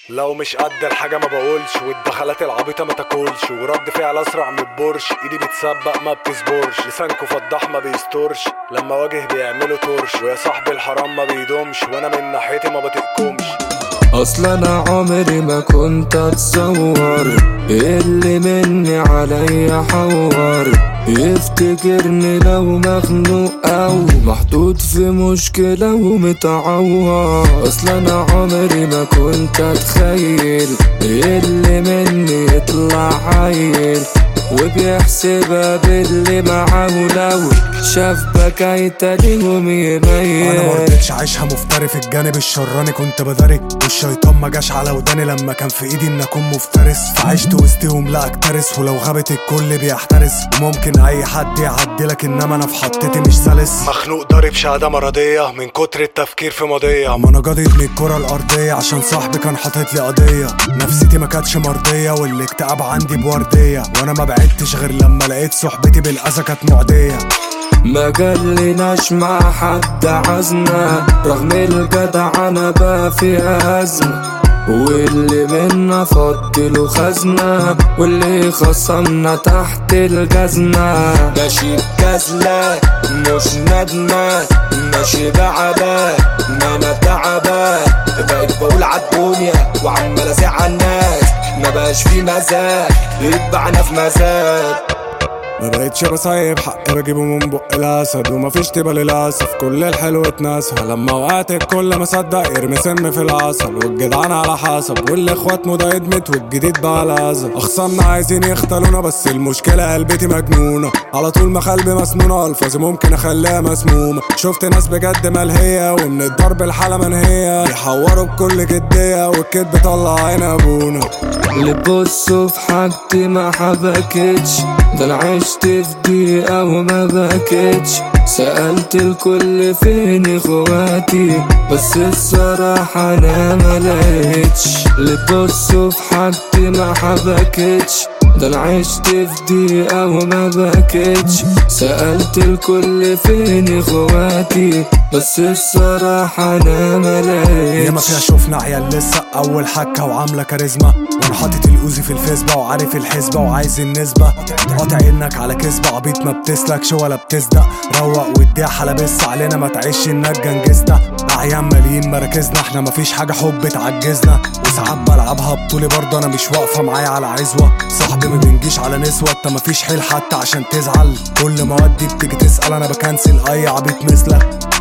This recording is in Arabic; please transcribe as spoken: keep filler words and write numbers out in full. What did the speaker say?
لو مش قد الحاجة ما بقولش، والدخلات العبيطة ما تاكلش، ورد فعل اسرع من البورش، ايدي بتسبق ما بتصبرش، لسانكو فضح ما بيستورش، لما واجه بيعملوا تورش، ويا صاحبي الحرام ما بيدومش، وانا من ناحيتي ما بتقكمش. اصل انا عمري ما كنت اتصور اللي مني عليا حور يفتكرني لو مخنوق او محطوط في مشكلة ومتعور. اصل انا عمري ما كنت اتخيل اللي مني يطلع عيل وبيحسبها باللي معاه، لو شاف بكايته ليهم يميل. انا مرضتش عايشها مفتري في الجانب الشراني، كنت بداري والشيطان ما جاش على وداني لما كان في ايدي ان اكون مفترس، فعشت وسطهم لا اكترس، ولو غابت الكل بيحترس، وممكن اي حد يعدلك انما انا في حطتي مش سلس. مخنوق ضارب شهاده مرضيه من كتر التفكير في ماضيه، اما انا جادد من الكره الارضيه عشان صاحبي كان حاطط لي قضيه، نفسيتي ما كانتش مرضيه والاكتئاب عندي بورديه، وانا ما بعدتش غير لما لقيت صحبتي بالاذى كانت معديه. ما قالناش مع حد عزنا رغم الجدع انا بقى في ازمه، واللي منا فضله خزنه، واللي خصمنا تحت الجزمه. ماشي بكسله مش ندمه، ماشي بعبا ما انا تعبان، بقيت بقول عالدنيا وعمال ازعل الناس، ما بقاش في مزاج يتبعنا في مزاج. ما بقتش بسايب حقي بجيبه من بق الاسد، ومفيش تبقى للاسف كل الحلو اتنسى، لما وقعت الكل ما صدق يرمي سم في العسل، والجدعان على حسب والاخوات مضى ادمت والجديد بقى الاذى. اخصامنا عايزين يختلونا بس المشكله قلبتي مجنونه، على طول ما قلبي مسنونه الفاظي ممكن اخليها مسمومه. شفت ناس بجد ملهيه ومن الضرب الحاله منهيه، بيحوروا بكل جديه والكدب طلع عين ابونا. اللي بصوا في حاجتي ما حبكتش، ده انا عشت في دقيقة وما بكتش، سألت الكل فين اخواتي بس الصراحة انا ما لقيتش. اللي بصوا في حاجتي ما حبكتش، ده انا عشت في دقيقة وما بكتش، سألت الكل فين اخواتي بس الصراحة انا ما لقيتش. ياما فيها شوفنا عيال لسه اول حكة وعاملة كاريزما، وانا حاطط الاوزي في الفيسبا وعارف الحسبة وعايز النسبة، قاطع انك على كذبة عبيط ما بتسلكش ولا بتصدق، روق واديها حلبس علينا ما تعيش انك جنجزنا، اعيان ماليين مراكزنا احنا مفيش حاجة حب تعجزنا، وساعات بلعبها بطولي برضه انا مش واقفة معايا على عزوة، صاحبي ما بنجيش على نسوة انت مفيش حيل حتى عشان تزعل، كل ما ودي بتيجي تسأل انا بكنسل اي عبيط مثلك.